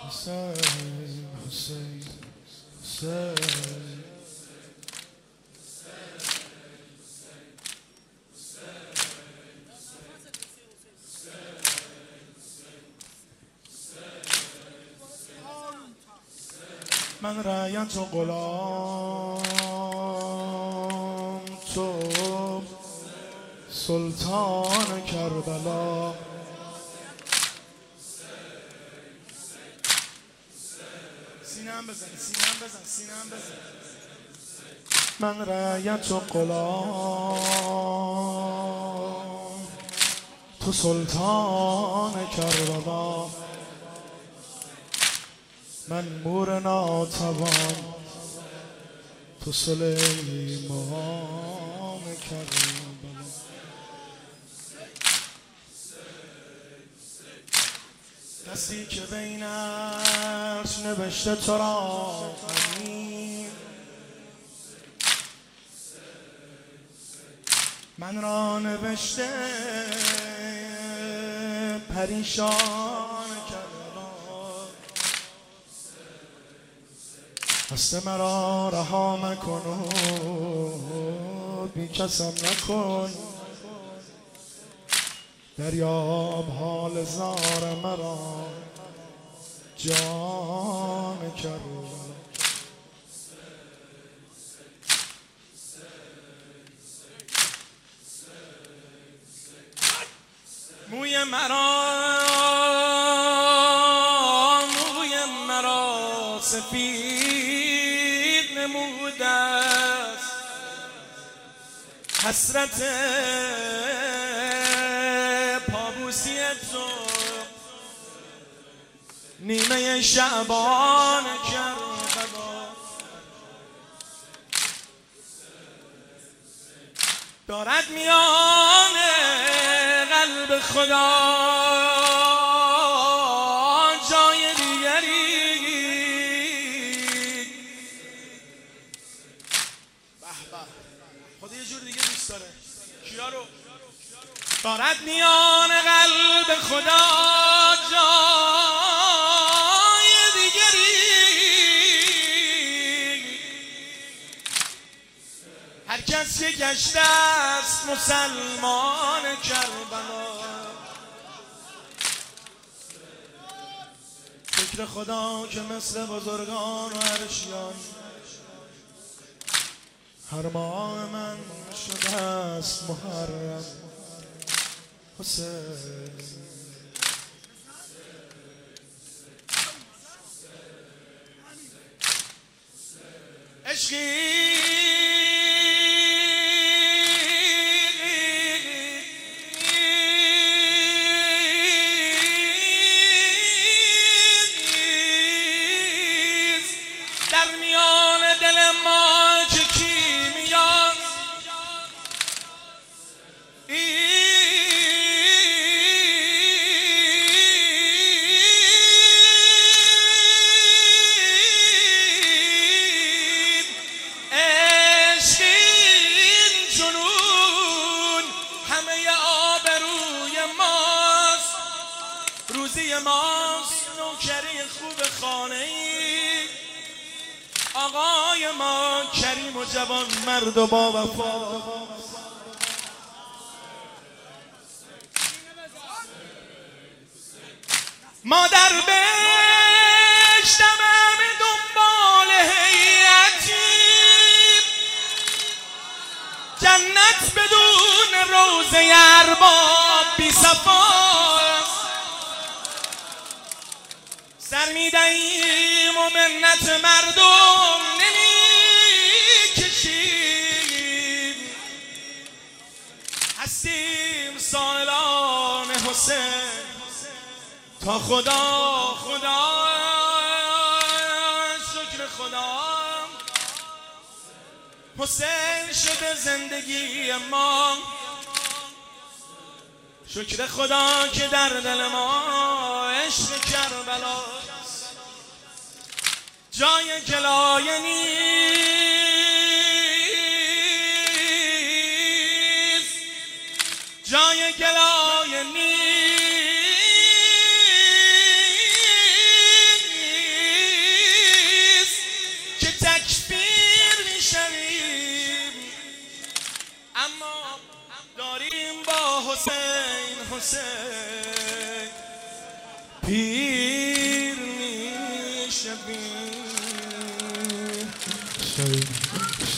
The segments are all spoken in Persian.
حسین حسین حسین من رعیت و غلام تو سلطان کربلا سینه‌ام بزن سینه‌ام بزن من رعیت و غلام تو سلطان کربلا من مور ناتوان تو سلیمان کربلا دستی که بینش نوشته تو را امین من را نوشته پریشان کربلا هست مرا رها مکن و بی کسم نکن دریاب حال زار مرا جان کربلا موی مرا سفید نموده است حسرت پابوسی تو نیمه شعبان کربلا دارد میان قلب خدا جای دیگری خدا یه جور دیگه دوست داره کیا رو دارد میان قلب خدا جای دیگری هر کس که گشته است مسلمان کربلا فکر خدا که مثل بزرگان و عرشیان هر ماه من شده است محرم حسین عشقی در میان دل ما که کیمیاست روزی ماست نوکری خوب خانه ای آقای ما کریم و جوان مرد و با وفا ما در بهشتم همه دنبال هیئتیم جنت بدون روضه ارباب بی صفاست سر میدهیم و منت مردم نمیکشیم هستیم سائلان حسین تا خدا شکر خدا حسین شده زندگی ما شکر خدا که در دل ما عشق کربلاست جای گلایه نیست جای گلایه نیست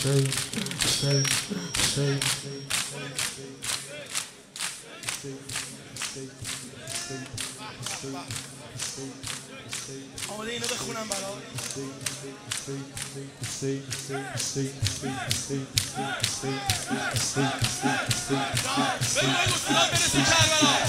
آماده اینو بخونم برات. بگو صدا برسه کربلا.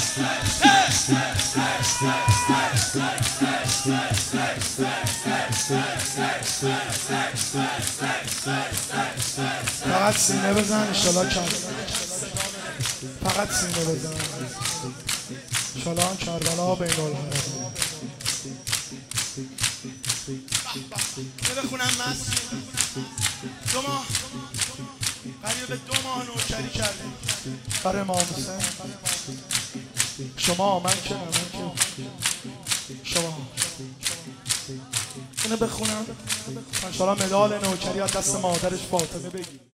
فقط سینه بزن انشالله کربلا. فقط سینه بزن انشالله کربلا بین الحرمین. بخونم مست. 2 ماه قریب 2 ماه نوکری کردیم برای امام حسین. شما من که شما اینو بخونم انشالله مدال نوکری از دست مادرش فاطمه بگیر.